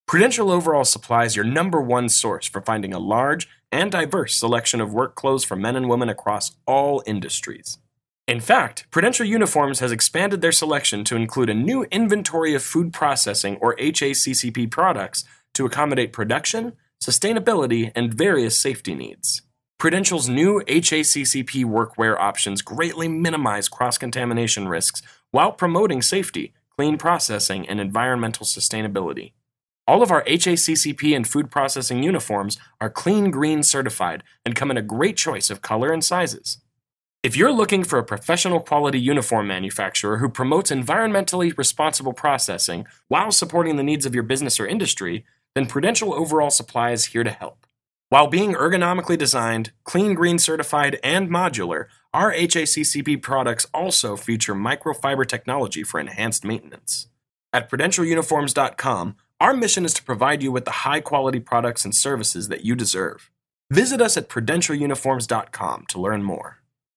Prudential Overall Supply is your number one source for finding a large and diverse selection of work clothes for men and women across all industries. In fact, Prudential Uniforms has expanded their selection to include a new inventory of food processing or HACCP products to accommodate production, sustainability, and various safety needs. Prudential's new HACCP workwear options greatly minimize cross-contamination risks while promoting safety, clean processing, and environmental sustainability. All of our HACCP and food processing uniforms are Clean Green certified and come in a great choice of color and sizes. If you're looking for a professional quality uniform manufacturer who promotes environmentally responsible processing while supporting the needs of your business or industry, then Prudential Overall Supply is here to help. While being ergonomically designed, Clean Green certified, and modular, our HACCP products also feature microfiber technology for enhanced maintenance. At PrudentialUniforms.com, our mission is to provide you with the high-quality products and services that you deserve. Visit us at PrudentialUniforms.com to learn more.